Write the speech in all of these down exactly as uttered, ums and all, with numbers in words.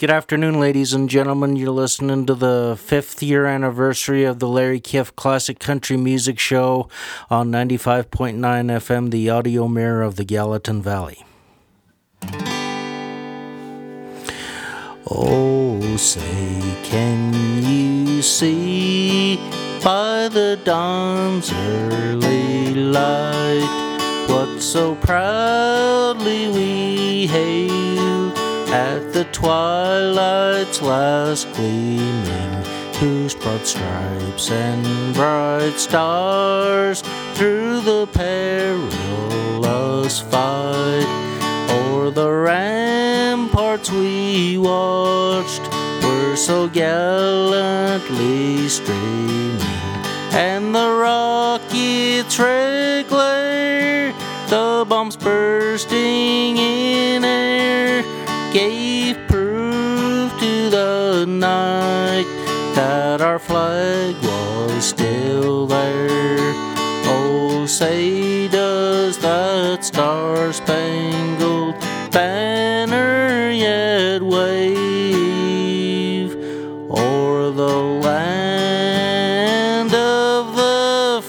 Good afternoon, ladies and gentlemen. You're listening to the fifth year anniversary of the Larry Kiff Classic Country Music Show on ninety-five point nine F M, the audio mirror of the Gallatin Valley. Oh, say, can you see by the dawn's early light what so proudly we hailed at the twilight's last gleaming, whose broad stripes and bright stars through the perilous fight o'er the ramparts we watched were so gallantly streaming, and the rockets' red glare, the bombs bursting in air, gave proof to the night that our flag was still there. Oh, say does that star-spangled banner yet wave o'er the land of the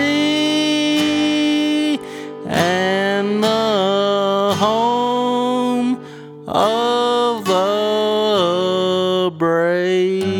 free and the home of the brave.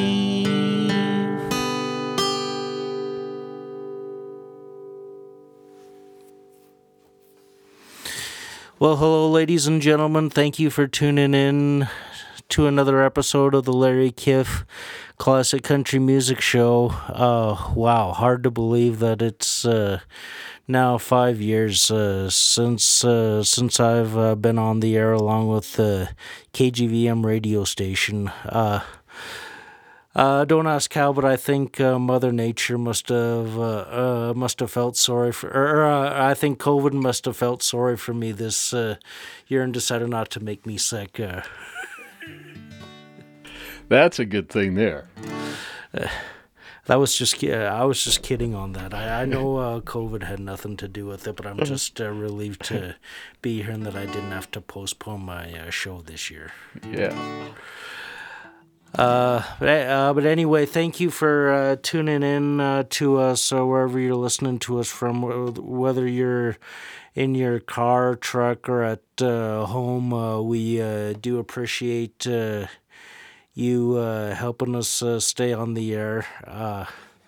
Well, hello, ladies and gentlemen. Thank you for tuning in to another episode of the Larry Kiff Classic Country Music Show. Uh, wow, hard to believe that it's uh, now five years uh, since uh, since I've uh, been on the air along with the K G V M radio station. Uh, uh, don't ask how, but I think uh, Mother Nature must have uh, uh, must have felt sorry for, or uh, I think COVID must have felt sorry for me this uh, year and decided not to make me sick. Uh, That's a good thing there. Uh, that was just, uh, I was just kidding on that. I, I know uh, COVID had nothing to do with it, but I'm just uh, relieved to be here and that I didn't have to postpone my uh, show this year. Yeah. Uh, but, uh, but anyway, thank you for uh, tuning in uh, to us uh, wherever you're listening to us from, whether you're in your car, truck, or at uh, home. Uh, we uh, do appreciate uh, you uh, helping us uh, stay on the air. Uh,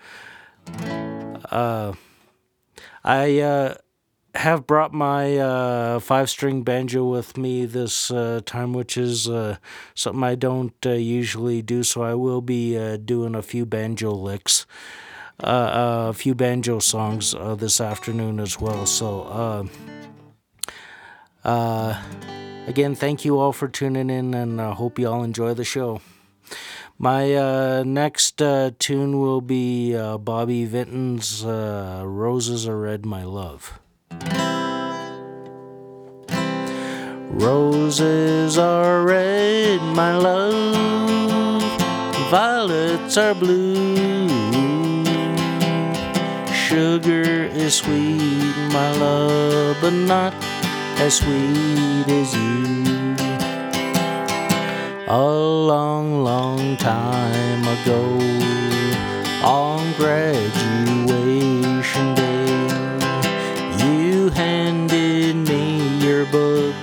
uh, I uh, have brought my uh, five-string banjo with me this uh, time, which is uh, something I don't uh, usually do, so I will be uh, doing a few banjo licks, uh, uh, a few banjo songs uh, this afternoon as well. So, uh, uh, again, thank you all for tuning in, and I hope you all enjoy the show. My uh, next uh, tune will be uh, Bobby Vinton's uh, Roses Are Red, My Love. Roses are red, my love, violets are blue, sugar is sweet, my love, but not as sweet as you. A long, long time ago, on graduation day, you handed me your book.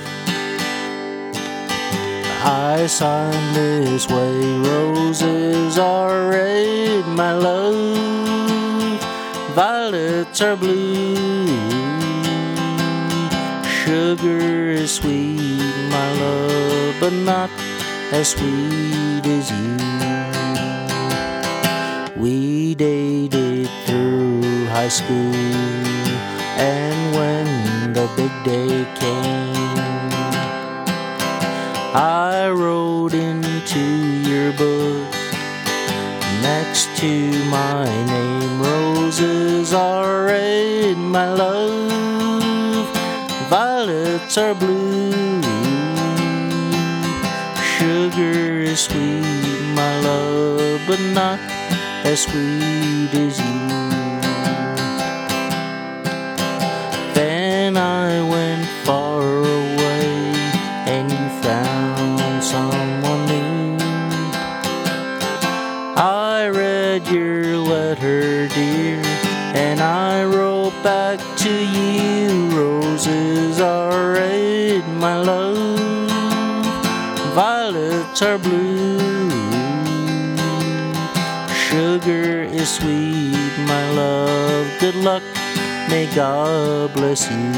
I signed this way: roses are red, my love, violets are blue, sugar is sweet, my love, but not as sweet as you. We dated through high school, and when the big day came, I wrote into your book next to my name: roses are red, my love, violets are blue, sugar is sweet, my love, but not as sweet as you. Then I went far away, and you found someone new. read your letter, dear, and I wrote back to you. Roses are red, my love, violets are blue. Sugar is sweet, my love. Good luck, may God bless you.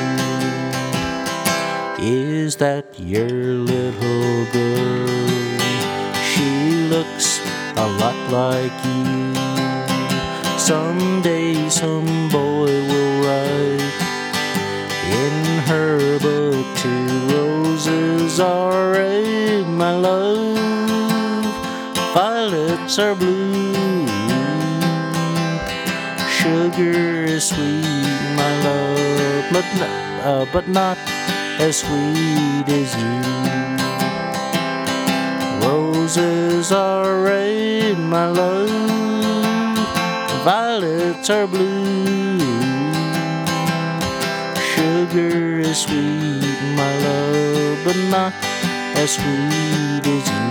Is that your little girl? She looks a lot like you. Someday some boy will write in her book too. Roses are red, my love, violets are blue. Sugar is sweet, my love, but not, uh, but not as sweet as you. Roses are red, my love, violets are blue. Sugar is sweet, my love, but not as sweet as you.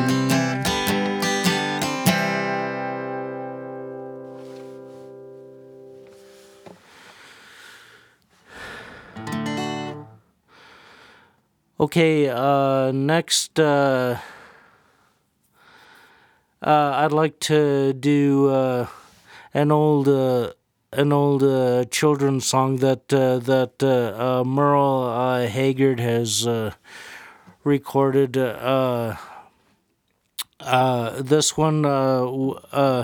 Okay, uh, next, uh, uh, I'd like to do uh, an old, uh, an old uh, children's song that uh, that uh, uh, Merle uh, Haggard has uh, recorded. Uh, uh, this one uh, uh,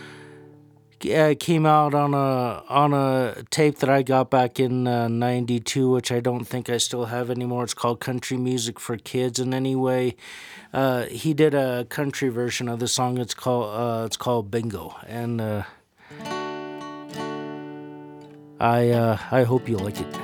came out on a on a tape that I got back in uh, ninety-two, which I don't think I still have anymore. It's called Country Music for Kids. And anyway, uh, he did a country version of the song. It's called uh, it's called Bingo, and uh, I uh, I hope you like it.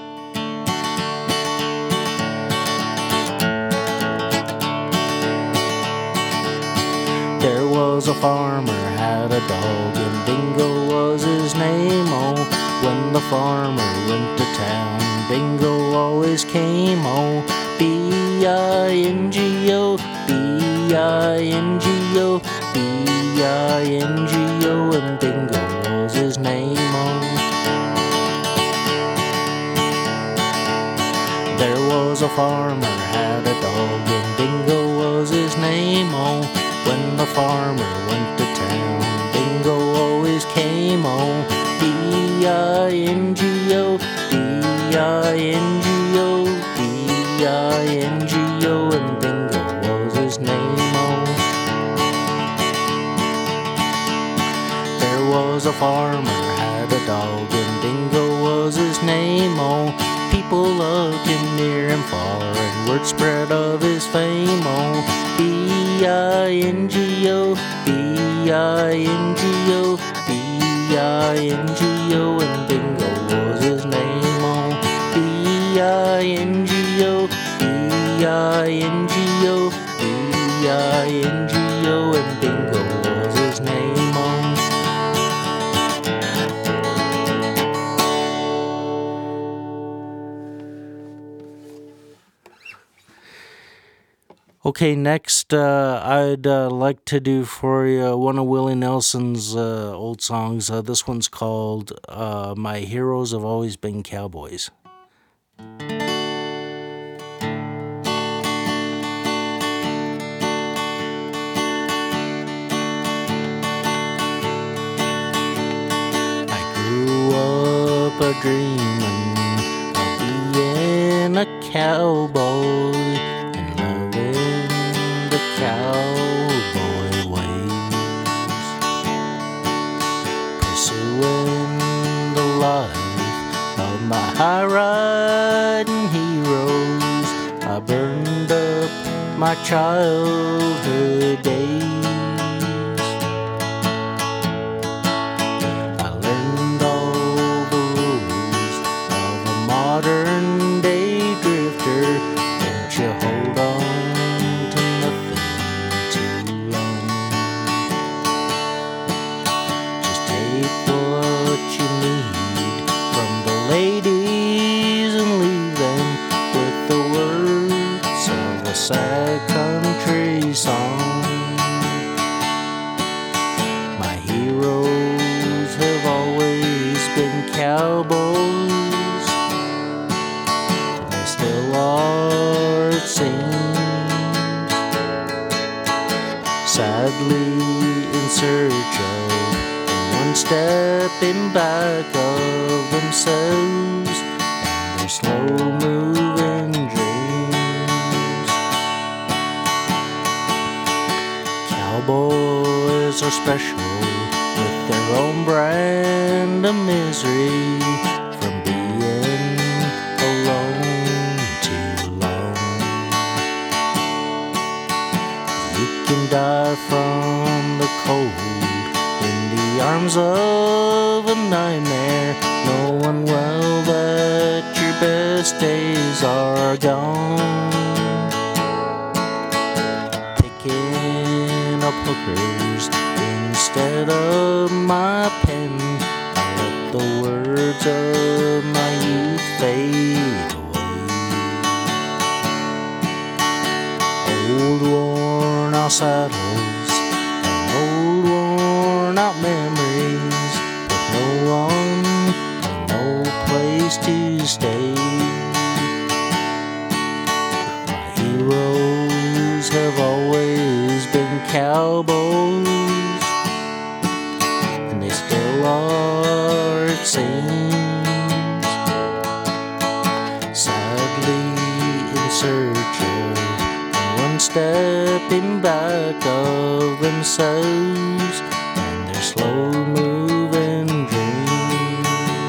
There was a farmer had a dog, and Bingo was his name. Oh, when the farmer went to town, Bingo always came. Oh, B I N G O, B I N G O, B I N G O, and Bingo was his name. Oh, there was a farmer had a dog, and Bingo was his name. Oh, when the farmer went to town, Bingo always came. Oh, B I N G O, B I N G O, B I N G O, and Bingo was his name. Oh, there was a farmer had a dog, and Bingo was his name. Oh, people loved him near and far, and word spread of his fame. Oh, B I N G O, B I N G O, B I N G O, and Bingo was his name. Oh, B I N G O, B I N G O, B I N G O, and Bingo was his name. Oh, okay, next uh, I'd uh, like to do for you one of Willie Nelson's uh, old songs. Uh, this one's called uh, My Heroes Have Always Been Cowboys. I grew up a dreaming of being a cowboy, cowboy ways, pursuing the life of my high-riding heroes. I burned up my childhood days. I learned all the rules of a modern-day drifter. Don't you hold on ladies and leave them with the words of a sad country song. sadly in search of, and one step in back of themselves and their slow-moving dreams. Cowboys are special with their own brand of misery from being alone too long. You can die from the cold in the arms of a nightmare, knowing well that your best days are gone. Picking up hookers instead of my pen, I let the words of my youth fade away. Old worn out saddles and old worn out memories, with no one and no place to stay. My heroes have always been cowboys, and they still are, it seems. Sadly in search of, and one step in back of themselves and their slow-moving dreams.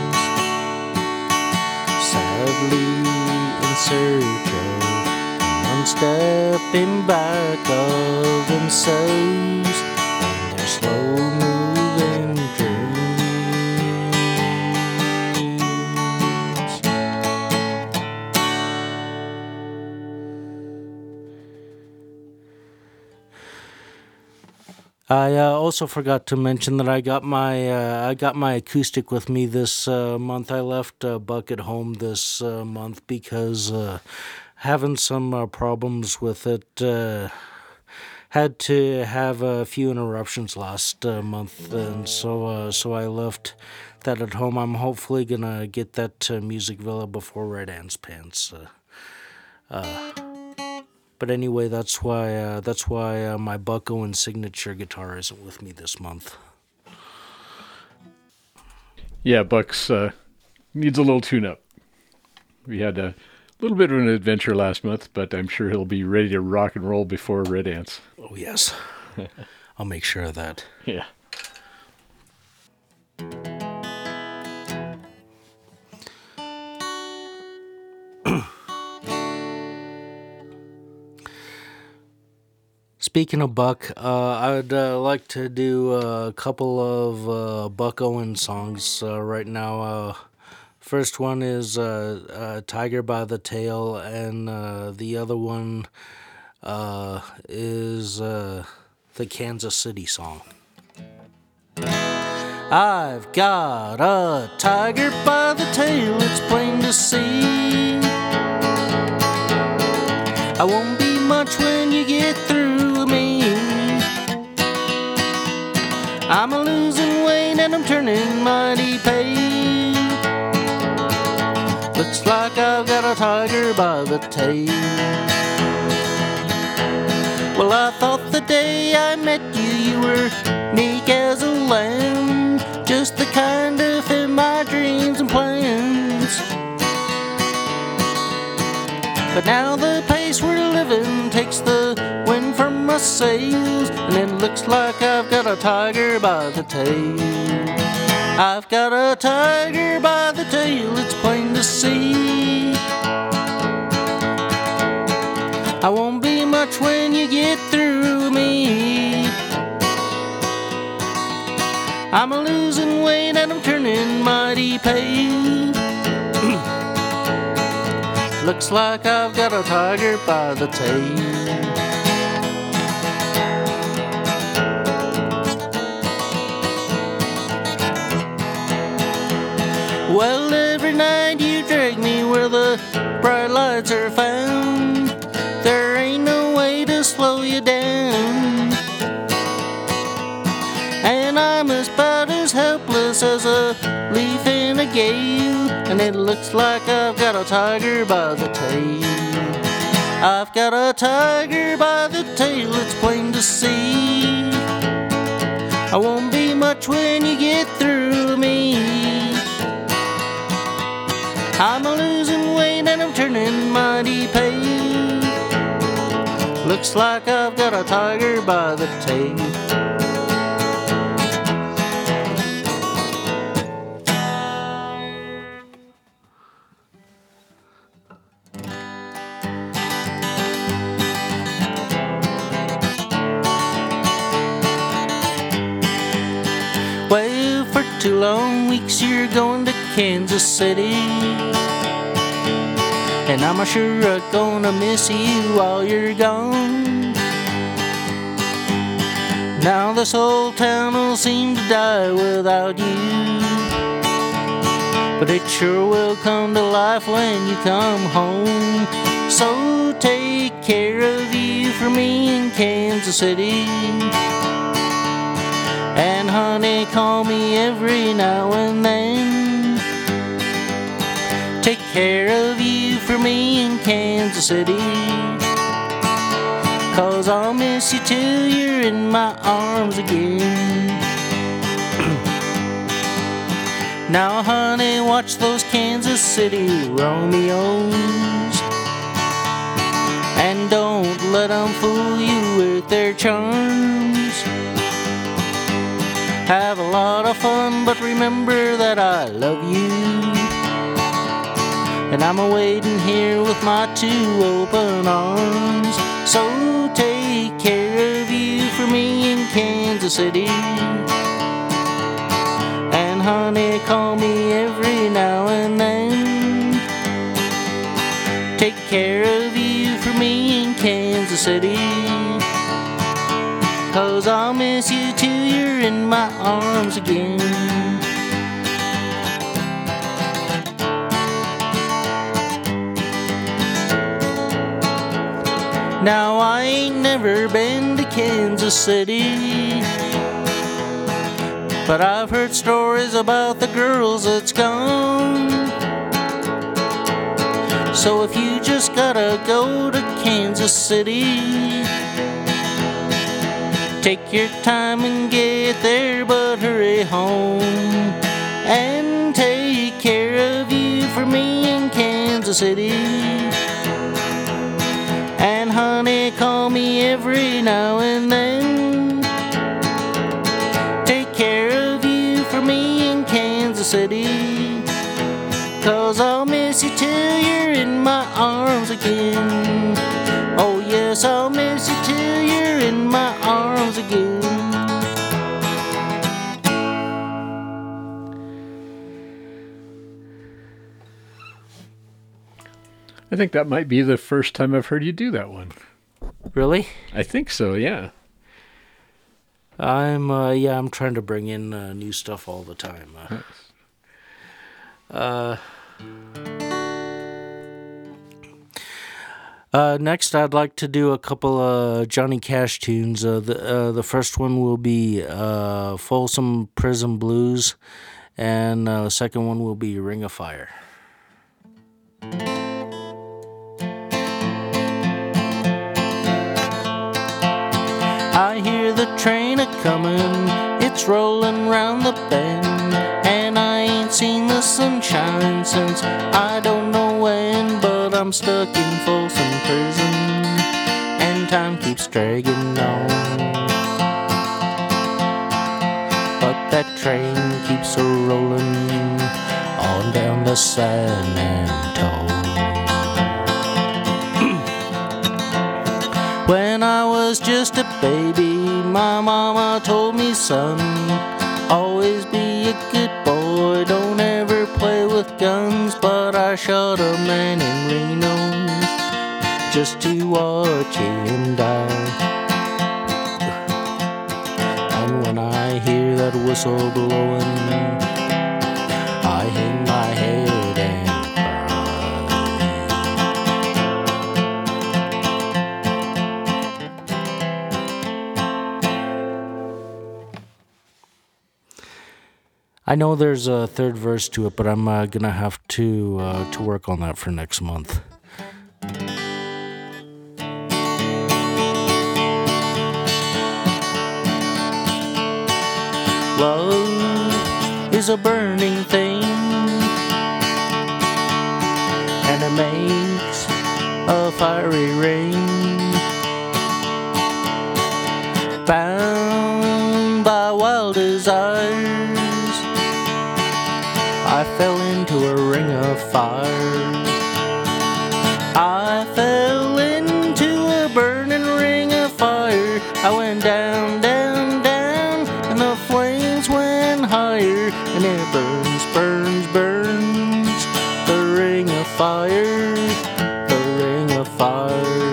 Sadly in search of, and one step in back of themselves and their slow-moving dreams. I uh, also forgot to mention that I got my uh, I got my acoustic with me this uh, month. I left uh, Buck at home this uh, month because uh, having some uh, problems with it. Uh, had to have a few interruptions last uh, month, and so uh, so I left that at home. I'm hopefully gonna get that to Music Villa before Red Ants Pants. Uh, uh, But anyway, that's why uh, that's why uh, my Buck Owens signature guitar isn't with me this month. Yeah, Buck's uh, needs a little tune-up. We had a little bit of an adventure last month, but I'm sure he'll be ready to rock and roll before Red Ants. Oh, yes. I'll make sure of that. Yeah. Speaking of Buck, uh, I'd uh, like to do a couple of uh, Buck Owens songs uh, right now. Uh, first one is uh, uh, Tiger by the Tail, and uh, the other one uh, is uh, the Kansas City song. I've got a tiger by the tail, it's plain to see. I won't be much when you get through me. I'm a losing weight and I'm turning mighty pale. Looks like I've got a tiger by the tail. Well, I thought the day I met you, you were meek as a lamb, just the kind to fit my dreams and plans. But now the pace we're living takes the wind from my sails, and it looks like I've got a tiger by the tail. I've got a tiger by the tail, it's plain to see. I won't be much when you get through me. I'm a losing weight and I'm turning mighty pale. Looks like I've got a tiger by the tail. Well, every night you drag me where the bright lights are found. There ain't no way to slow you down. And I'm as about as helpless as a leaf in a gale, and it looks like I've got a tiger by the tail. I've got a tiger by the tail, it's plain to see. I won't be much when you get through me. I'm a losing weight and I'm turning mighty pale. Looks like I've got a tiger by the tail. Well, for two long weeks you're going to Kansas City, and I'm sure gonna miss you while you're gone. Now this whole town will seem to die without you, but it sure will come to life when you come home. So take care of you for me in Kansas City, and honey, call me every now and then. Take care of you for me in Kansas City, 'cause I'll miss you till you're in my arms again. Now honey, watch those Kansas City Romeos, and don't let them fool you with their charms. Have a lot of fun, but remember that I love you, and I'm a-waiting here with my two open arms. So take care of you for me in Kansas City, and honey, call me every now and then. Take care of you for me in Kansas City, 'cause I'll miss you till you're in my arms again. Now I ain't never been to Kansas City, but I've heard stories about the girls that's gone. So if you just gotta go to Kansas City, take your time and get there, but hurry home. And take care of you for me in Kansas City, and honey, call me every now and then. Take care of you for me in Kansas City, 'cause I'll miss you till you're in my arms again. Oh yes, I'll miss you till you're in my arms again. I think that might be the first time I've heard you do that one. Really? I think so, yeah. I'm, uh, yeah, I'm trying to bring in uh, new stuff all the time. Uh, uh, uh, next, I'd like to do a couple of Johnny Cash tunes. Uh, the uh, the first one will be uh, Folsom Prison Blues, and uh, the second one will be Ring of Fire. I hear the train a-comin', it's rollin' round the bend, and I ain't seen the sunshine since I don't know when, but I'm stuck in Folsom Prison, and time keeps dragging on. But that train keeps a-rollin' on down the San Antone. When I was just a baby, my mama told me, son, always be a good boy, don't ever play with guns. But I shot a man in Reno just to watch him die. And when I hear that whistle blowing, I hang my head and I know there's a third verse to it, but I'm uh, gonna have to uh, to work on that for next month. is a burning thing, and it makes a fiery ring. Bound by wild desires, I fell into a ring of fire. I fell into a burning ring of fire. I went down, down, down, and the flames went higher, and it burns, burns, burns, the ring of fire, the ring of fire.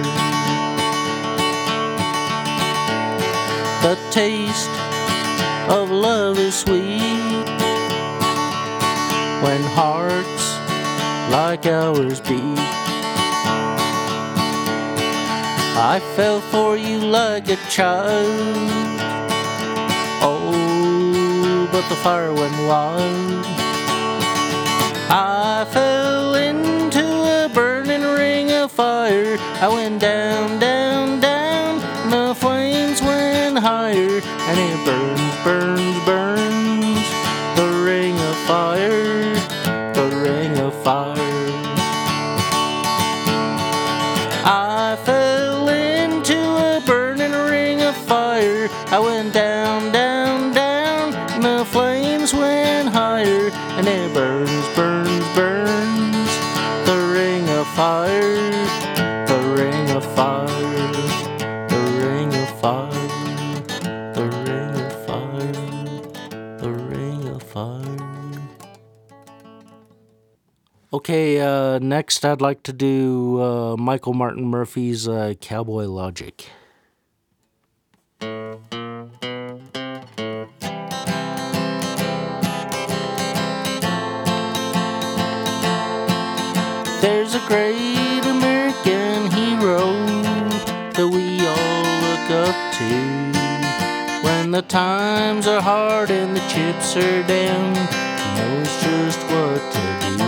The taste of love is sweet when hearts like ours beat. I fell for you like a child, oh, but the fire went wild. I fell into a burning ring of fire. I went down, down, down, and the flames went higher, and it burns, burns, burns, the ring of fire, the ring of fire. I fell into a burning ring of fire. I went down, down, down, and the flames went higher, and it burns, burns, burns, the ring of fire, the ring of fire, the ring of fire, the ring of fire, the ring of fire. Okay, uh, next I'd like to do uh, Michael Martin Murphey's uh, Cowboy Logic. There's a great American hero that we all look up to. When the times are hard and the chips are down, he knows just what to do.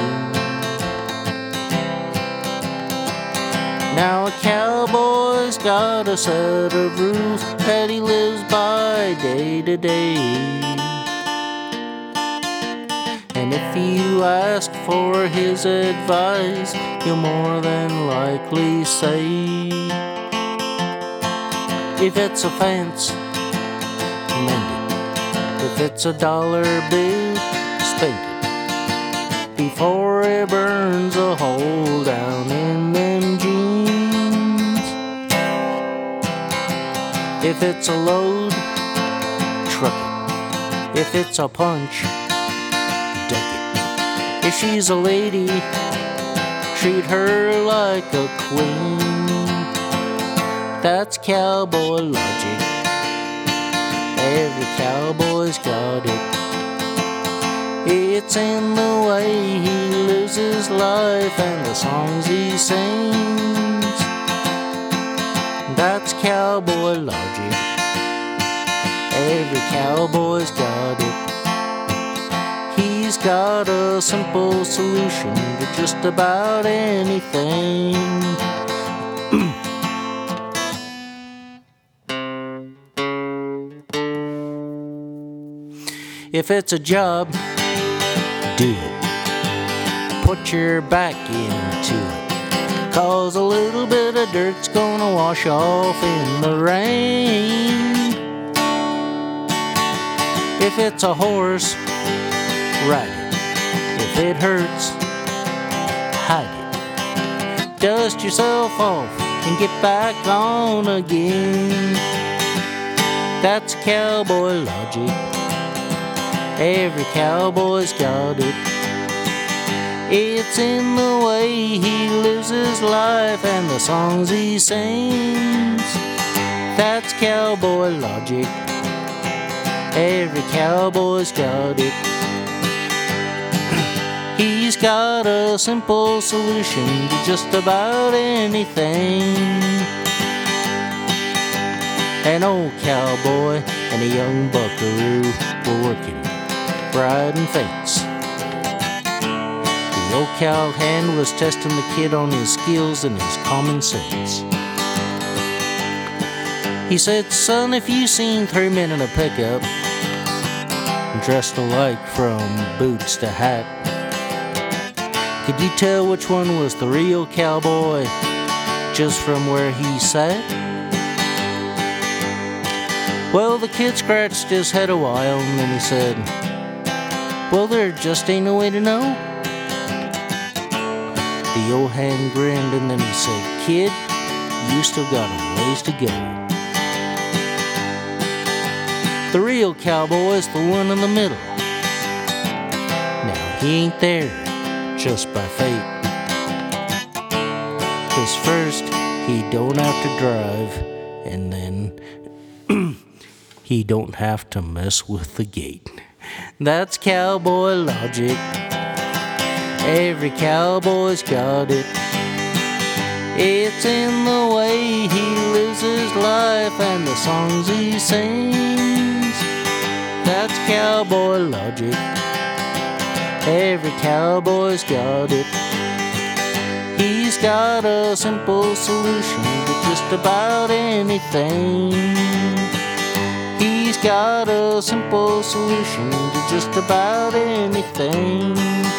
Now a cowboy's got a set of rules that he lives by day to day. And if you ask for his advice, he'll more than likely say, if it's a fence, mend it. If it's a dollar bill, spend it before it burns a hole down in them jeans. If it's a load, truck it. If it's a punch, duck it. If she's a lady, treat her like a queen. That's cowboy logic. Every cowboy's got it. It's in the way he lives his life and the songs he sings. That's cowboy logic. Every cowboy's got it. He's got a simple solution to just about anything. If it's a job, do it. Put your back into it. Cause a little bit of dirt's gonna wash off in the rain. If it's a horse, ride it. If it hurts, hide it. Dust yourself off and get back on again. That's cowboy logic. Every cowboy's got it. It's in the way he lives his life and the songs he sings. That's cowboy logic. Every cowboy's got it. He's got a simple solution to just about anything. An old cowboy and a young buckaroo were working riding fence. The old cowhand was testing the kid on his skills and his common sense. He said, son, if you seen three men in a pickup, dressed alike from boots to hat. Could you tell which one was the real cowboy just from where he sat? Well, the kid scratched his head a while and then he said, well, there just ain't no way to know. The old hand grinned and then he said, kid, you still got a ways to go. The real cowboy's the one in the middle. Now he ain't there just by fate. 'Cause first he don't have to drive, and then he don't have to mess with the gate. That's cowboy logic. Every cowboy's got it. It's in the way he lives his life and the songs he sings. That's cowboy logic. Every cowboy's got it. He's got a simple solution to just about anything. He's got a simple solution to just about anything.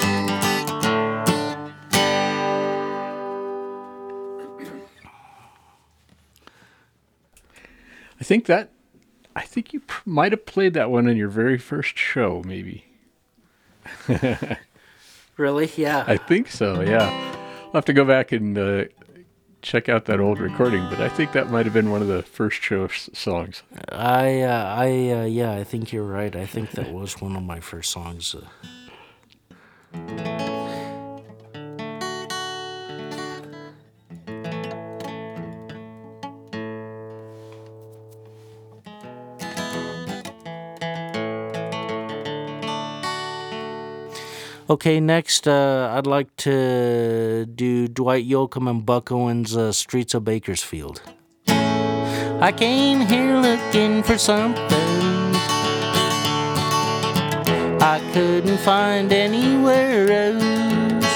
I think that, I think you pr- might have played that one in your very first show, maybe. Really? Yeah. I think so, yeah. I'll have to go back and uh, check out that old recording, but I think that might have been one of the first show s- songs. I, uh, I, uh, yeah, I think you're right. I think that was one of my first songs. Uh, Okay, next, uh, I'd like to do Dwight Yoakam and Buck Owens' uh, Streets of Bakersfield. I came here looking for something I couldn't find anywhere else.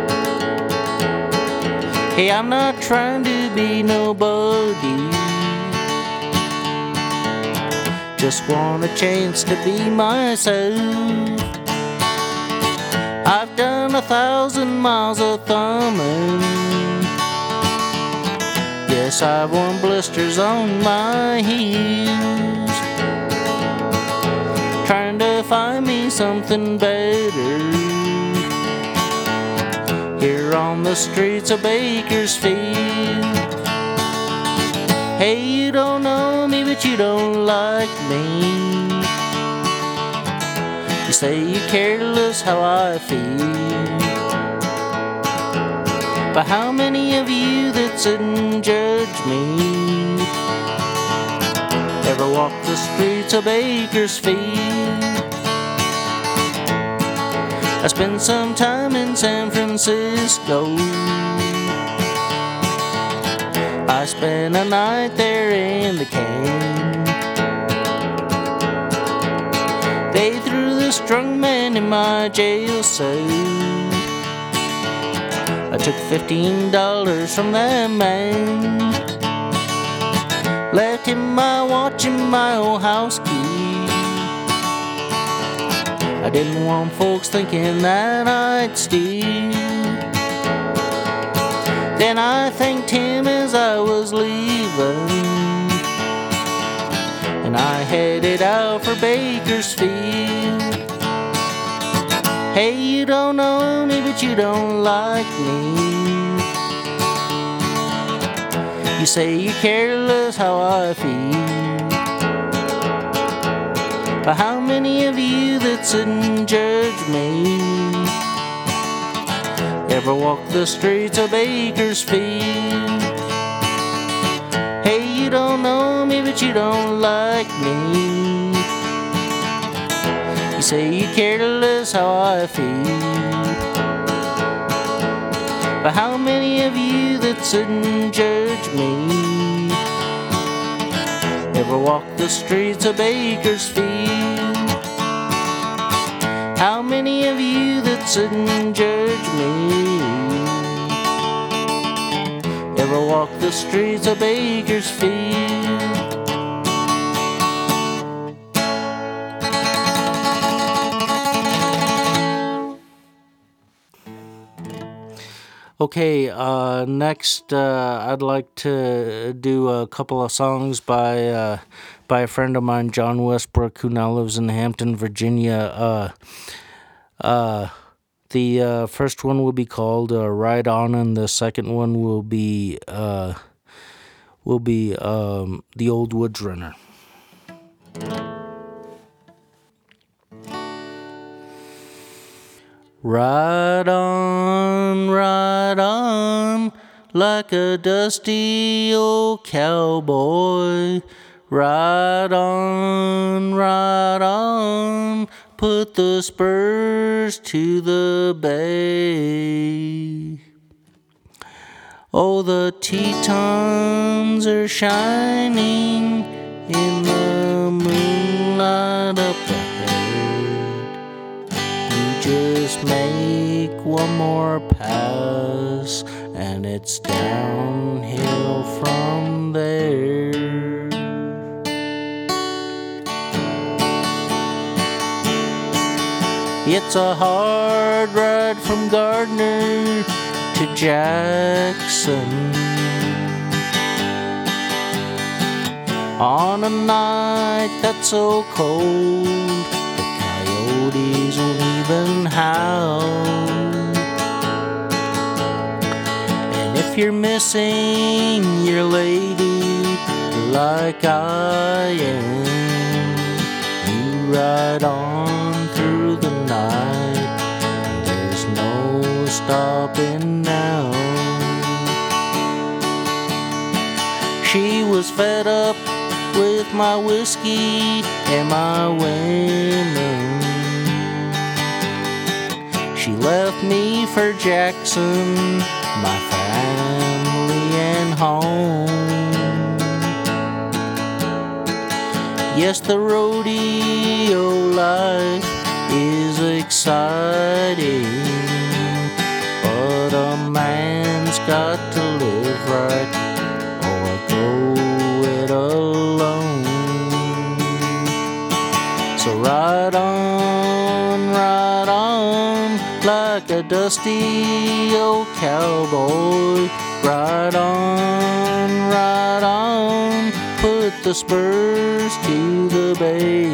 Hey, I'm not trying to be nobody, just want a chance to be myself. I've done a thousand miles of thumbing. Yes, I've worn blisters on my heels, trying to find me something better here on the streets of Bakersfield. Hey, you don't know me, but you don't like me. You say you're careless how I feel, but how many of you that sit and judge me ever walk the streets of Bakersfield? I spent some time in San Francisco. I spent a night there in the can. They threw the strong man in my jail cell. I took fifteen dollars from that man, left him my watch and my old house key. I didn't want folks thinking that I'd steal. Then I thanked him as I was leaving, and I headed out for Bakersfield. Hey, you don't know me, but you don't like me. You say you're careless how I feel, but how many of you that sit and judge me ever walk the streets of Bakersfield? Hey, you don't know me, but you don't like me. You say you're careless how I feel, but how many of you that sit and judge me ever walk the streets of Bakersfield? How many of you that sit and judge me ever walk the streets of Bakersfield? Okay, uh, next uh, I'd like to do a couple of songs by uh, by a friend of mine, John Westbrook, who now lives in Hampton, Virginia. Uh, uh, the uh, first one will be called uh, "Ride On," and the second one will be uh, will be um, "The Old Woods Runner." Ride on, ride on, like a dusty old cowboy. Ride on, ride on, put the spurs to the bay. Oh, the Tetons are shining in the moonlight up ahead. Just make one more pass, and it's downhill from there. It's a hard ride from Gardner to Jackson on a night that's so cold coyotes won't even howl. And if you're missing your lady like I am, you ride on through the night. There's no stopping now. She was fed up with my whiskey and my women. She left me for Jackson, my family and home. Yes, the rodeo life is exciting, but a man's got to live right or go it alone. So ride on, ride on, like a dusty old cowboy. Ride on, ride on, put the spurs to the bay.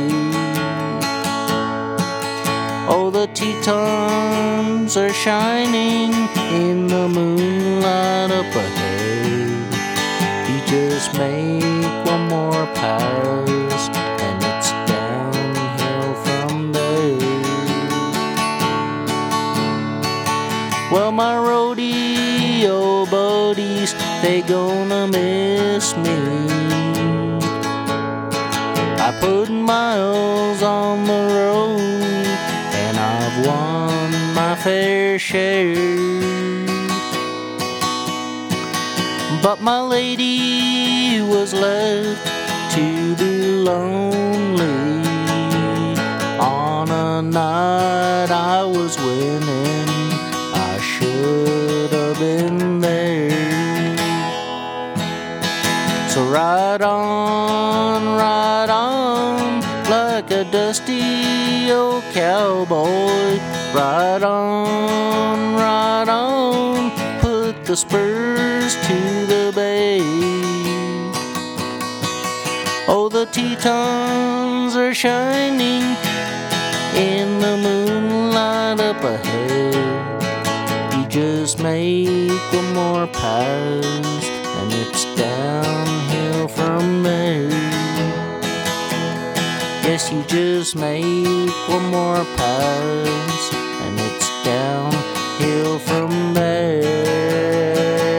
Oh, the Tetons are shining in the moonlight up ahead. You just make one more pass, and it's downhill from there. Well, my rodeo buddies, they gonna miss me. I put miles on the road, and I've won my fair share. But my lady was left to be lonely on a night I was winning. I should have been there. So ride on, ride on, like a dusty old cowboy. Ride on, ride on, put the spurs to the bay. Oh, the Tetons are shining in the moonlight up ahead. You just make one more pass, and it's downhill from there. Yes, you just make one more pass, and it's downhill from there.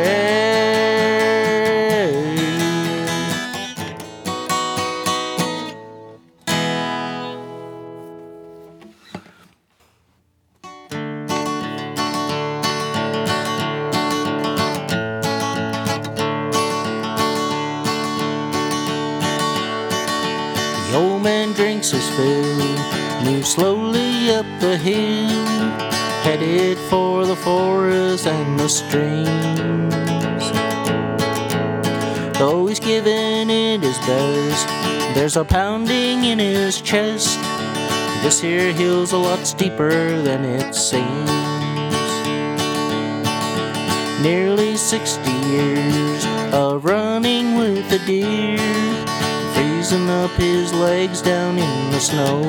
The old man drinks his fill, moves slowly up the hill, headed for the forest and the streams. Though he's giving it his best, there's a pounding in his chest. This here hill's a lot steeper than it seems. Nearly sixty years of running with a deer, freezing up his legs down in the snow.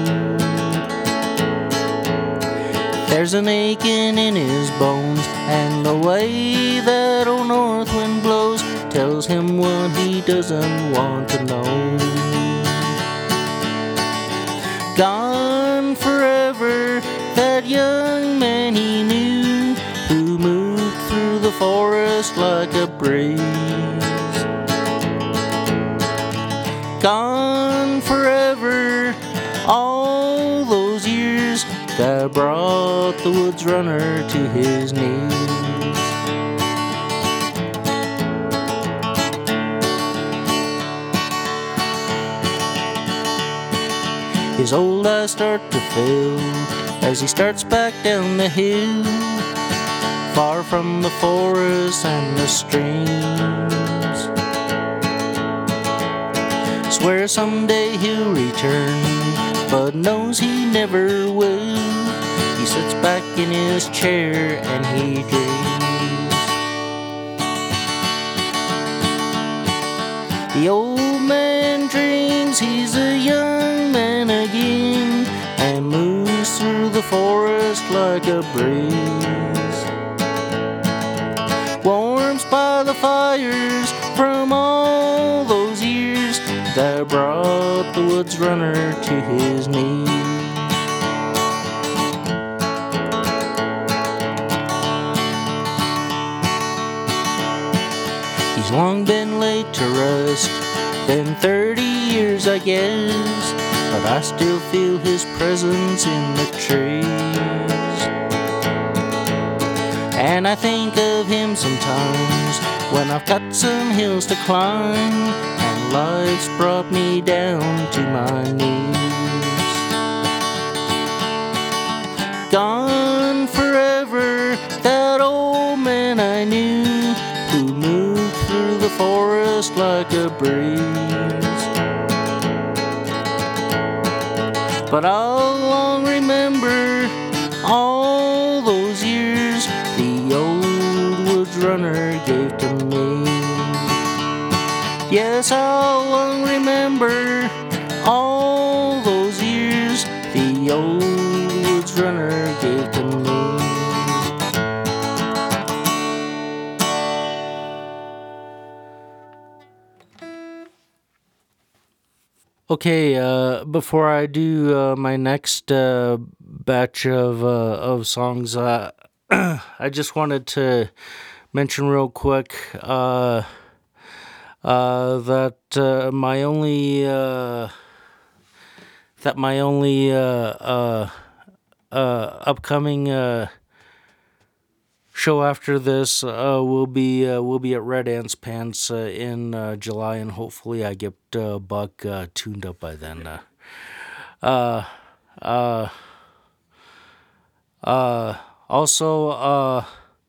There's an aching in his bones, and the way that old north wind blows tells him what he doesn't want to know. Gone forever, that young man he knew, who moved through the forest like a breeze. Gone forever, all those years that brought the woods runner to his knees. His old eyes start to fill as he starts back down the hill, far from the forest and the streams. Swears someday he'll return, but knows he never will. He sits back in his chair and he dreams. The old man dreams he's a young man again, and moves through the forest like a breeze. Warms by the fires from all those years that brought the woods runner to his knees. He's long been laid to rest, been thirty years I guess, but I still feel his presence in the trees. And I think of him sometimes when I've got some hills to climb, and life's brought me down to my knees. Gone forever, that old man I knew, who moved through the forest like a breeze. But I'll long remember all those years the old woods runner gave to me. Yes, I'll long remember all those years the old woods runner gave to me. Okay, uh, before I do uh, my next uh, batch of uh, of songs, uh, I just wanted to mention real quick uh, uh, that uh, my only uh, that my only uh, uh, uh, upcoming uh, show after this uh, will be uh, will be at Red Ants Pants uh, in uh, July, and hopefully I get uh, Buck uh, tuned up by then. Uh, uh, uh, uh, also, uh,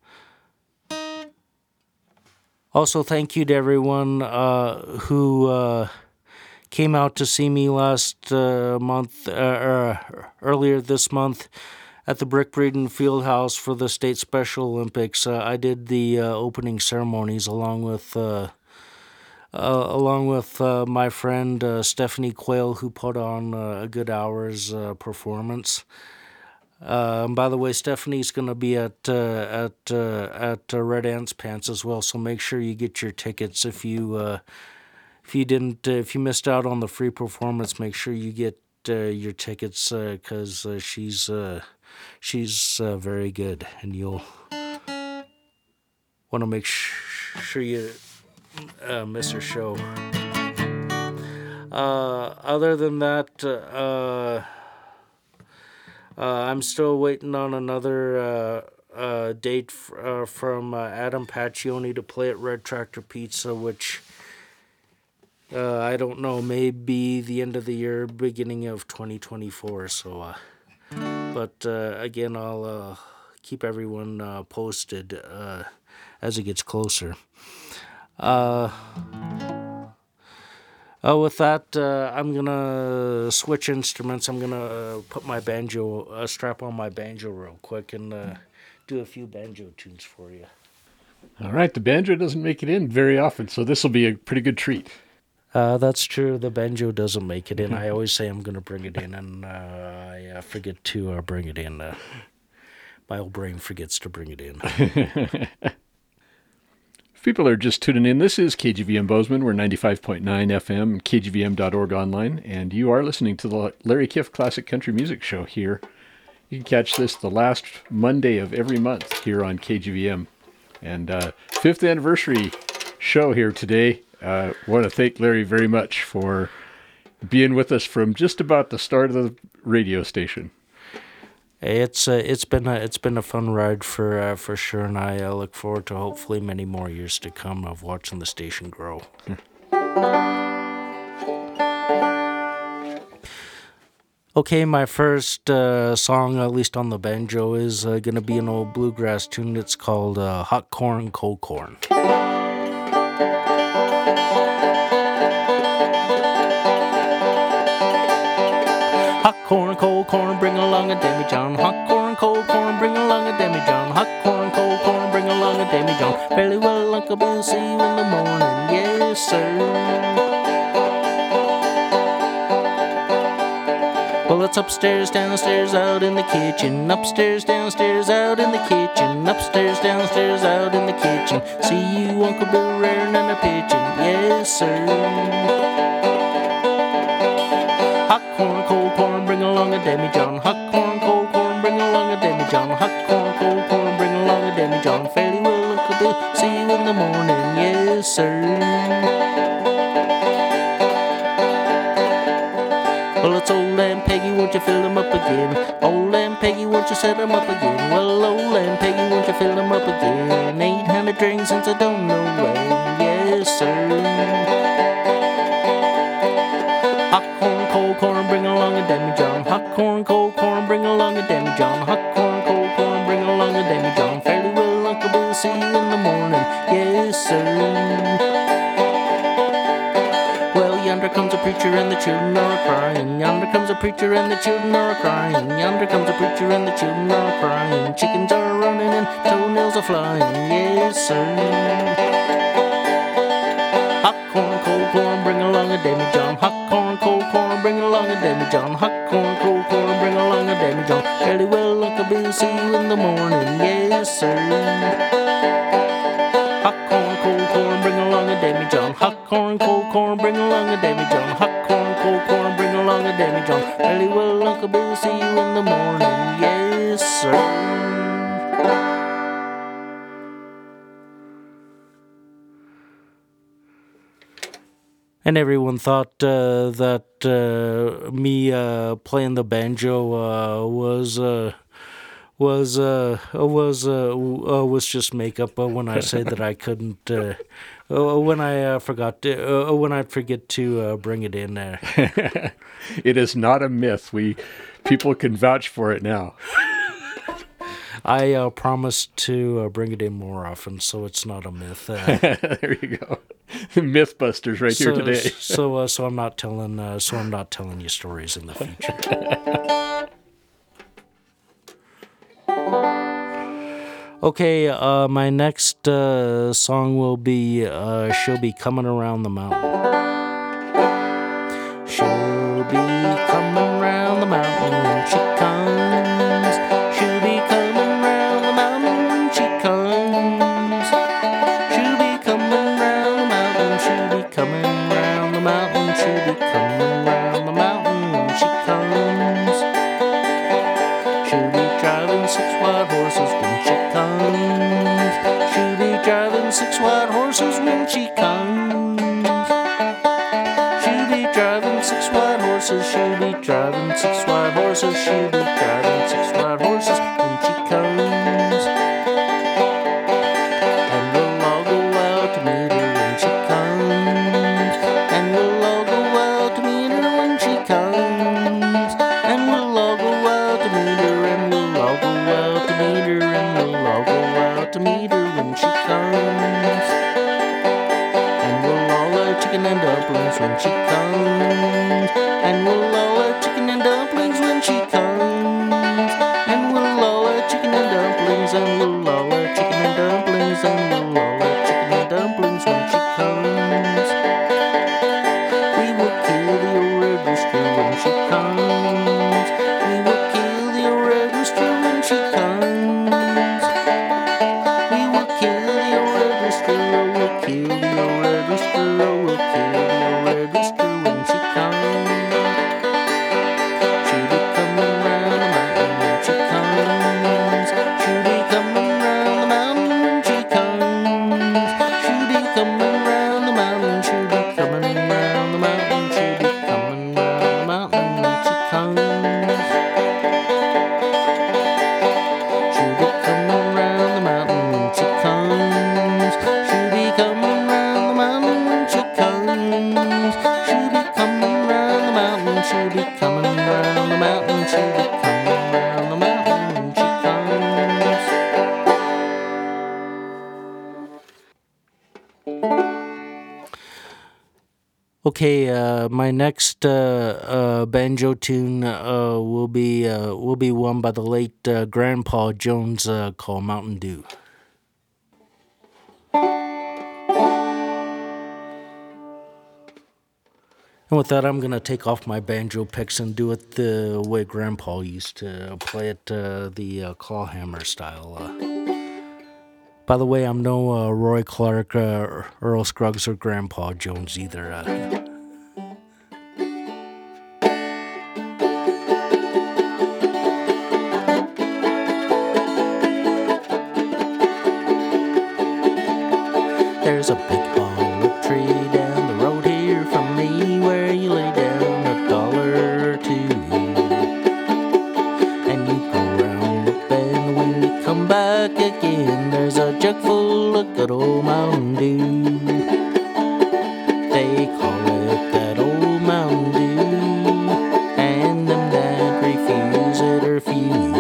also thank you to everyone uh, who uh, came out to see me last uh, month, uh, uh, earlier this month, at the Brick Breeden Fieldhouse for the State Special Olympics. Uh, I did the uh, opening ceremonies along with uh, uh, along with uh, my friend uh, Stephanie Quayle, who put on uh, a good hour's uh, performance. Uh, and by the way, Stephanie's going to be at uh, at uh, at uh, Red Ants Pants as well. So make sure you get your tickets if you uh, if you didn't uh, if you missed out on the free performance. Make sure you get uh, your tickets because uh, uh, she's. Uh, She's uh, very good, and you'll want to make sh- sure you uh, miss her show. Uh, other than that, uh, uh, I'm still waiting on another uh, uh, date f- uh, from uh, Adam Paccioni to play at Red Tractor Pizza, which uh, I don't know, maybe the end of the year, beginning of twenty twenty-four. So. Uh, But uh, again, I'll uh, keep everyone uh, posted uh, as it gets closer. Uh, uh, with that, uh, I'm going to switch instruments. I'm going to uh, put my banjo, uh, strap on my banjo real quick and uh, do a few banjo tunes for you. All right, the banjo doesn't make it in very often, so this will be a pretty good treat. Uh, that's true. The banjo doesn't make it in. I always say I'm going to bring it in, and uh, I uh, forget to uh, bring it in. Uh, my old brain forgets to bring it in. If people are just tuning in, this is K G V M Bozeman. We're ninety-five point nine F M, K G V M dot org online, and you are listening to the Larry Kiff Classic Country Music Show here. You can catch this the last Monday of every month here on K G V M. And uh, fifth anniversary show here today. I uh, want to thank Larry very much for being with us from just about the start of the radio station. It's uh, it's been a it's been a fun ride for uh, for sure, and I uh, look forward to hopefully many more years to come of watching the station grow. Okay, my first uh, song, at least on the banjo, is uh, gonna be an old bluegrass tune. It's called uh, "Hot Corn, Cold Corn." Hot corn, cold corn, bring along a demijohn. Hot corn, cold corn, bring along a demijohn. Hot corn, cold corn, bring along a demijohn. Fairly well, Uncle Bill, see you in the morning, yes sir. Well, it's upstairs, downstairs, out in the kitchen. Upstairs, downstairs, out in the kitchen. Upstairs, downstairs, out in the kitchen. See you, Uncle Bill, raring and a pitching, yes sir. Hot corn, cold corn, bring along a demijohn. Hot corn, cold corn, bring along a demijohn. Hot corn, cold corn, bring along a demijohn. Fairly well, Uncle Bill, see you in the morning, yes sir. Well, it's old Aunt Peggy, won't you fill them up again? Old Aunt Peggy, won't you set them up again? Well, old Aunt Peggy, won't you fill them up again? Eight hundred drinks since I don't know when, yes sir. Hot corn, cold corn, bring along a demijohn. Hot corn, cold corn, bring along a demijohn. Hot corn, cold corn, bring along a demijohn. Fairly well, Uncle Bill, see you in the morning, yes sir. Well, yonder comes a preacher and the children are crying. Yonder comes a preacher and the children are crying. Yonder comes a preacher and the children are crying. Chickens are running and toenails are flying, yes sir. Hot corn, cold corn, bring along a demijohn. Hot corn, cold corn, bring along a demijohn. Hot corn, cold corn, bring along a demijohn. Fairly well, Uncle Bill, see you in the morning, yes sir. Hot corn, cold corn, bring along a demijohn. Hot corn, cold corn, bring along a demijohn. Hot corn, cold corn, bring along a demijohn. Fairly well, Uncle Bill, see you in the morning, yes sir. And everyone thought uh, that uh, me uh, playing the banjo uh, was uh, was uh, was uh, uh, was just makeup. Uh, when I said that I couldn't, uh, uh, when I uh, forgot, to, uh, when I forget to uh, bring it in there. It is not a myth. We people can vouch for it now. I uh, promised to uh, bring it in more often, so it's not a myth. Uh, There you go, Mythbusters right so, here today. so, uh, so I'm not telling. Uh, so I'm not telling you stories in the future. Okay, uh, my next uh, song will be uh, "She'll Be Coming Around the Mountain." She'll be coming round the mountain when she comes. She'll be coming round the mountain when she comes. She'll be coming round the mountain. She'll be coming round the mountain. She'll be coming round the mountain when she comes. She'll be driving six white horses when she comes. She'll be driving six white horses when she comes. She'll be driving six white horses. She'll be driving six white horses. She'll be driving six white horses when she comes. And we'll all go out to meet her when she comes. And we'll all go out to meet her when she comes. And we'll all go out to meet her. And we'll all go out to meet her. And we'll all go out to meet her when she comes. And we'll all have chicken and dumplings when she comes. And we'll all have chicken and dumplings when she comes. And we'll all Okay, uh, my next uh, uh, banjo tune uh, will be uh, will be one by the late uh, Grandpa Jones uh, called Mountain Dew. And with that, I'm going to take off my banjo picks and do it the way Grandpa used to play it, uh, the uh, clawhammer style. Uh. By the way, I'm no uh, Roy Clark, uh, Earl Scruggs, or Grandpa Jones either. Uh. There's a big hollow tree down the road here from me where you lay down a dollar or two. And you go round the bend when you come back again. There's a jug full of good old Mountain Dew. They call it that old Mountain Dew, and them that refuse it are few.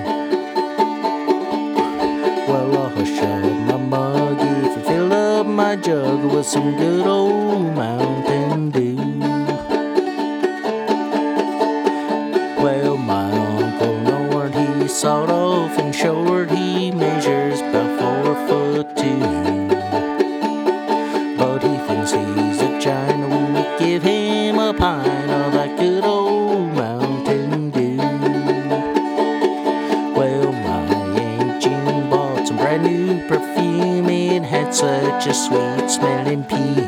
Well, I'll hush up my mug if you fill up my jug with some good old Mountain Dew. Well, my Uncle Nord, he's sawed off and short. He measures about four foot two. But he thinks he's a giant when we give him a pint of that good old Mountain Dew. Well, my Aunt Jean bought some brand new perfume. It had such a sweet smelling pee.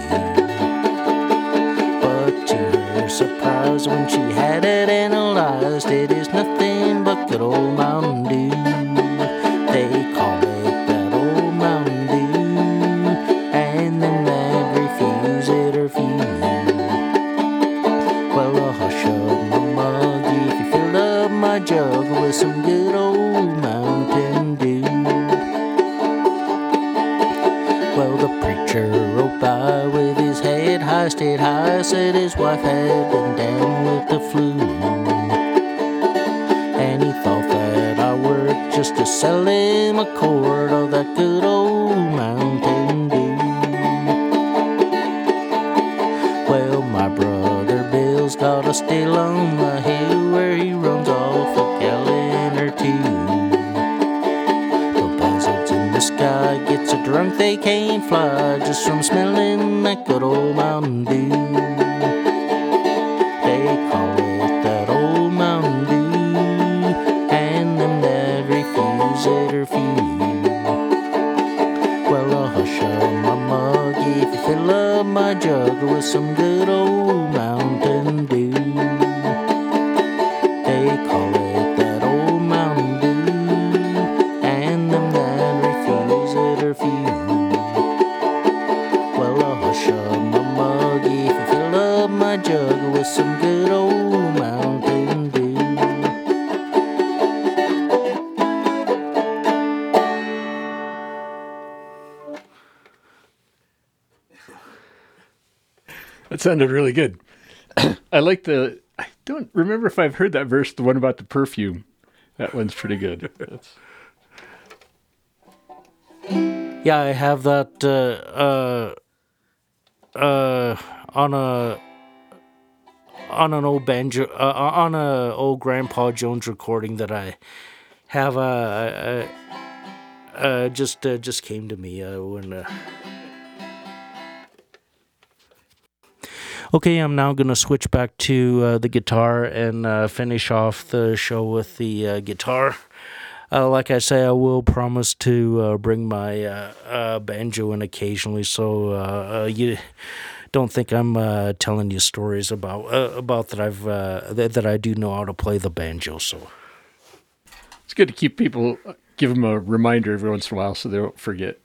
But to her surprise, when she had it analyzed, it is nothing but good old Mountain Dew. They call it that old Mountain Dew, and them that refuse it are few. Well, I'll hush up my mug if you fill up my jug with some good old Mountain Dew. Well, the preacher rode by with his head high, stayed high, said his wife had been down with the flu. And he thought that I worked just to sell him a quart of that good old Mountain Dew. Well, my brother Bill's got a still on the hill where he runs off a gallon or two. The buzzards in the sky get so drunk they can't fly just from smelling that good old Mountain Dew. They call it that old Mountain Dew, and them that refuse it are few. Well, I'll hush up my mug if you fill up my jug with some good old Mountain Dew. They call it that old Mountain Dew, and them that refuse it are few. Well, I'll hush up my mug if you fill up my jug with some good old Mountain Dew. That sounded really good. I like the. I don't remember if I've heard that verse, the one about the perfume. That one's pretty good. That's... Yeah, I have that uh, uh, uh, on a on an old banjo uh, on a old Grandpa Jones recording that I have. Uh, uh, uh just uh, just came to me uh, when. Uh... Okay, I'm now going to switch back to uh, the guitar and uh, finish off the show with the uh, guitar. Uh, like I say, I will promise to uh, bring my uh, uh, banjo in occasionally, so uh, uh, you don't think I'm uh, telling you stories about uh, about that I've uh, that, that I do know how to play the banjo. So it's good to keep people, give them a reminder every once in a while so they don't forget.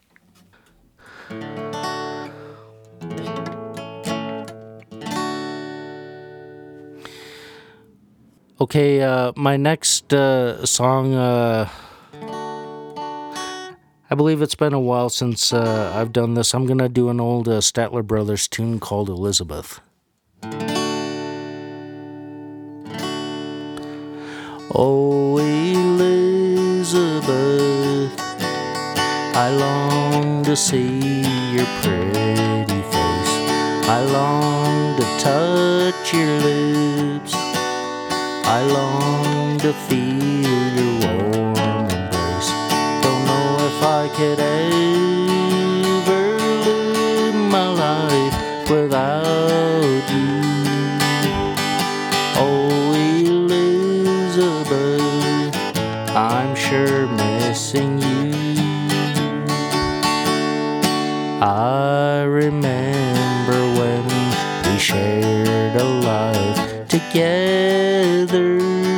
Okay, uh, my next uh, song, uh, I believe it's been a while since uh, I've done this. I'm going to do an old uh, Statler Brothers tune called Elizabeth. Oh, Elizabeth, I long to see your pretty face. I long to touch your lips. I long to feel your warm embrace. Don't know if I could ever live my life without you. Oh, Elizabeth, I'm sure missing you. I remember when we shared a life together.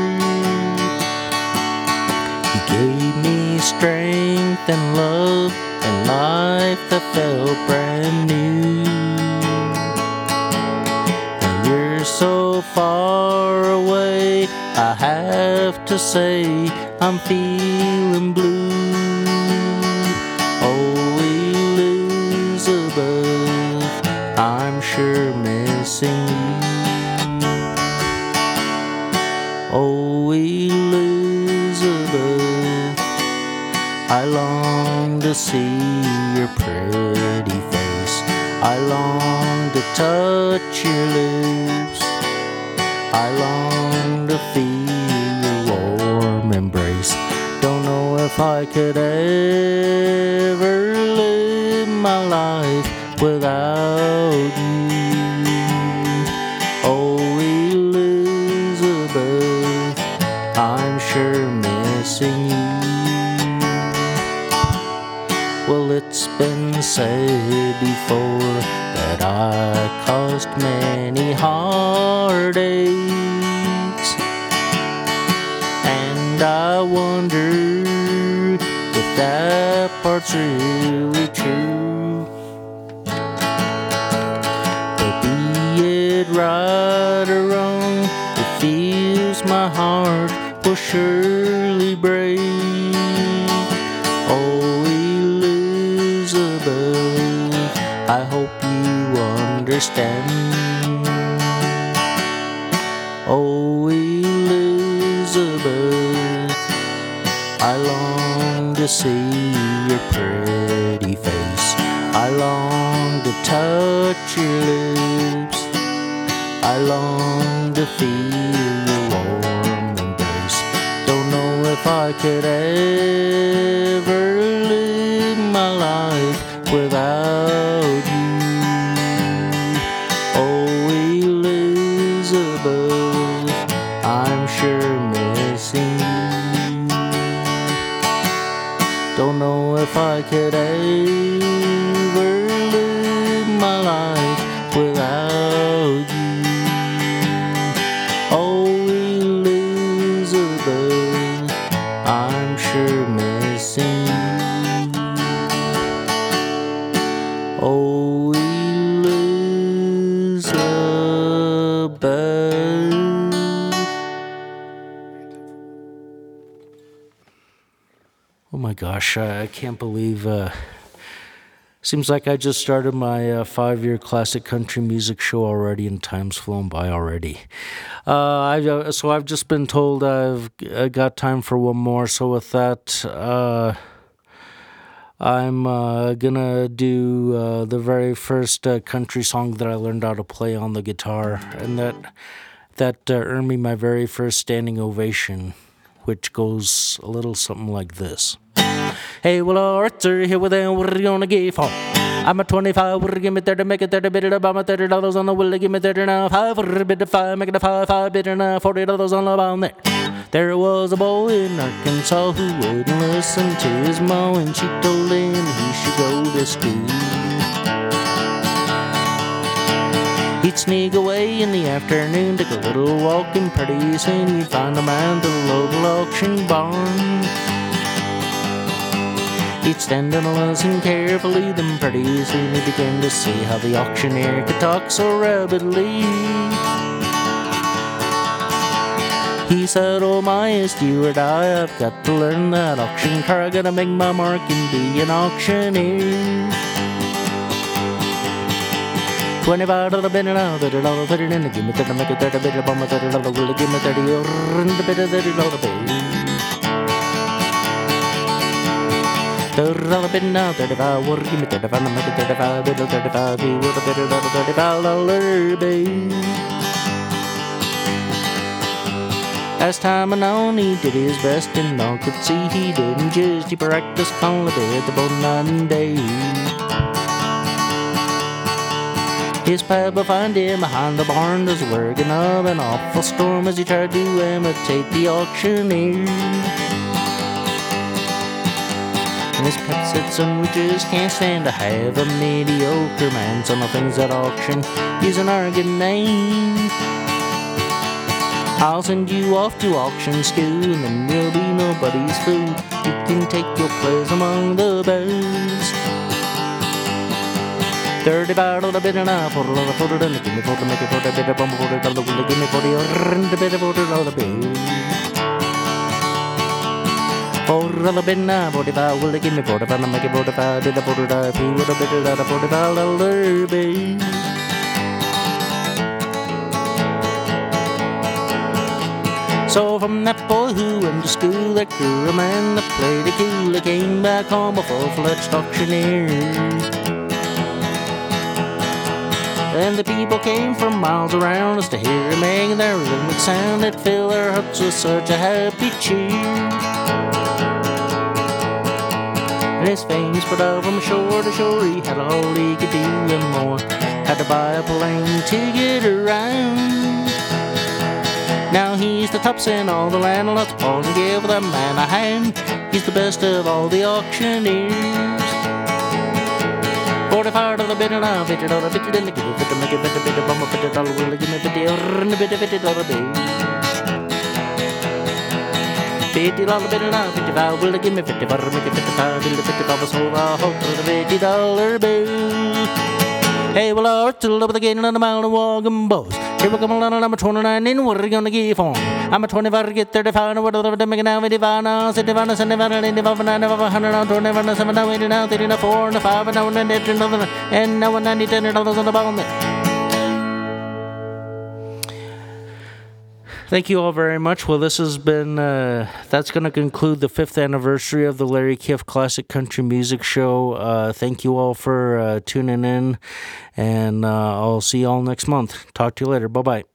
You gave me strength and love and life that felt brand new. Now you're so far away, I have to say I'm feeling blue. Oh, Elizabeth, I'm sure missing you. Oh, Elizabeth, I long to see your pretty face. I long to touch your lips. I long to feel your warm embrace. Don't know if I could ever live my life without you. Oh, Elizabeth, I'm sure missing you. Well, it's been said before that I caused many heartaches, and I wonder if that part's really true. But be it right or wrong, it feels my heart will surely break. Oh, Elizabeth, I hope you understand. Oh, Elizabeth, I long to see your pretty face. I long to touch your lips. I long to feel your warm embrace. Don't know if I could ever live my life without you. Oh, Elizabeth, I'm sure missing you. Don't know if I could ever live my life without you. Oh, Elizabeth, I'm sure missing you. Oh, Elizabeth. Oh my gosh, I can't believe, uh, seems like I just started my uh, five-year classic country music show already, and time's flown by already. Uh, I, uh, so I've just been told I've I got time for one more, so with that, uh, I'm uh, gonna do uh, the very first uh, country song that I learned how to play on the guitar, and that, that uh, earned me my very first standing ovation, which goes a little something like this. Hey, well, alright, sir, here with them, what are you gonna give for? I'm a twenty-five, what give me thirty, make it thirty, bid it about my thirty dollars on the will, give me thirty now, five, what a bid of five, make it a five, five, bid it now, forty dollars on the bound there. There was a boy in Arkansas who wouldn't listen to his ma when she told him he should go to school. He'd sneak away in the afternoon, take a little walk, and pretty soon he'd find him at the local auction barn. He'd stand and listen carefully, then pretty soon he began to see how the auctioneer could talk so rapidly. He said, oh my steward, I have got to learn that auction car, I gotta make my mark and be an auctioneer. Twenty-five dollar bid and I'll thirty dollar thirty in, give me thirty, make it thirty, bid about my thirty dollar, will give me thirty, and a bit of thirty dollar bill. Dollar bit now, thirty-five. What give me thirty-five? I'm making thirty-five. Bit of thirty-five. He would have bit of thirty-five dollar bill. As time went on, he did his best, and all could see he didn't just. He practiced calling a bit about night and day. His pal will find him behind the barn, just working up an awful storm as he tried to imitate the auctioneer. And his pet said, son, we just can't stand to have a mediocre man. Some of the things at auction is an arrogant name. I'll send you off to auction school, and then you'll be nobody's fool. You can take your place among the best. Thirty-five dollar bit and I put a lot of photo in it. Give me photo, make it photo, bit of bumble, photo, dollar, will give me forty, and a bit of photo, dollar bill. Forty dollar bit and I, forty-five, will they give me forty-five, and make it forty-five, did a photo, die, P with a bit of a forty-five dollar bill. So from that boy who went to school, that grew a man that played it cool, that came back home a full-fledged auctioneer. And the people came from miles around just to hear him make their rhythmic sound that filled their hearts with such a happy cheer. And his fame spread out from shore to shore, he had all he could do and more. Had to buy a plane to get around. Now he's the tops in all the land, and let's pause and give the man a hand. He's the best of all the auctioneers. Forty-five dollar bit and a fifty dollar bit, and give it fifty, make it fifty, bit of bummer, fifty dollar, will give me fifty, and a bit of fifty dollar bill. Fifty dollar bit and a fifty-five, will give me fifty, butter, make it fifty-five, bill, fifty-five, so I'll hold to the fifty dollar bill. Hey, well, I worked till over the gate on the mountain walking bows. Here we come along, and I'm a twenty-nine, and what are you gonna give for? I'm a twenty-five to get thirty-five, and what are they making now? eighty-five now, seventy-five, seventy-five, eighty-five, ninety-five, one hundred now, twenty-five, seven now, eighty now, thirty now, four, and five, and now, and then, and now, and ninety, ten dollars on the bottom there. Thank you all very much. Well, this has been, uh, that's going to conclude the fifth anniversary of the Larry Kiff Classic Country Music Show. Uh, thank you all for uh, tuning in, and uh, I'll see you all next month. Talk to you later. Bye-bye.